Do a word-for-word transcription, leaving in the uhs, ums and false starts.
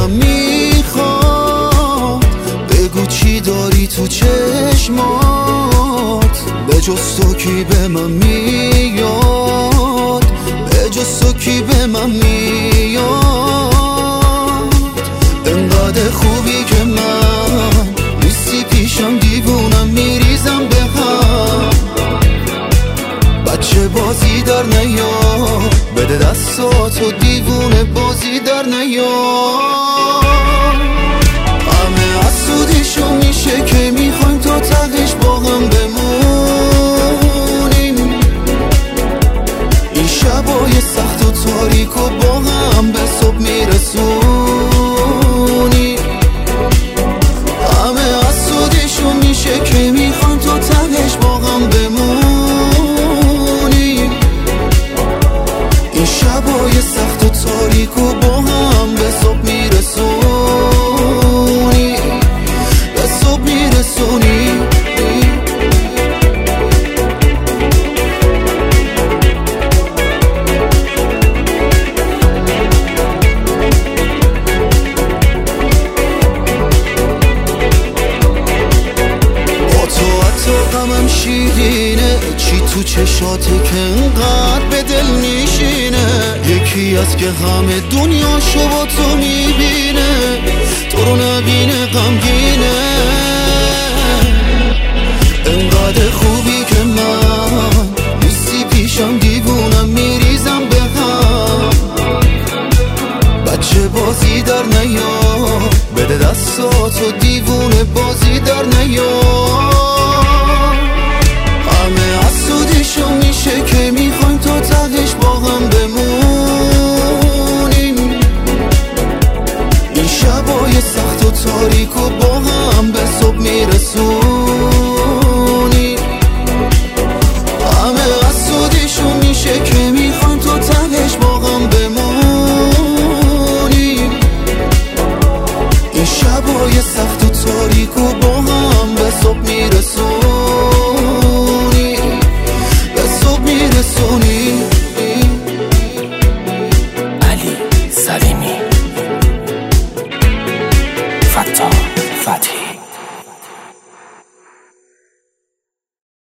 من میخواد، بگو چی داری تو چشمات، به جز تو کی به من میاد، به جز تو کی به من میاد. انقدر خوبی که من نیستی پیشم، دیوونم میریزم به هم. بچه بازی در نیار، بده دستاتو دیوونه بازی در نیار. همه حسودیشو میشه که میخوایم تا تقش با هم بمونیم، این شبای سخت و تاریک و با هم به صبح میرسونیم. همه حسودیشو میشه که میخوایم تا تقش با هم بمونیم، این شبای سخت و تاریک و با هم به صبح میرسونی، به صبح میرسونی. با تو حتی غمم شیرینه، چی تو چشاته که انقدر به دل میشینه. یکی از که همه دنیا شو با تو میبینه، تو رو نبینه غمگینه. انقدر خوبی که من نیستی پیشم، دیوونم میریزم به هم. بچه بازی در نیار، بده دستاتو دیوونه بازی در نیار. همه حسودیشو میشه که میخوایم تا تقش با هم بمونیم، این شبای سخت و تاریک و با هم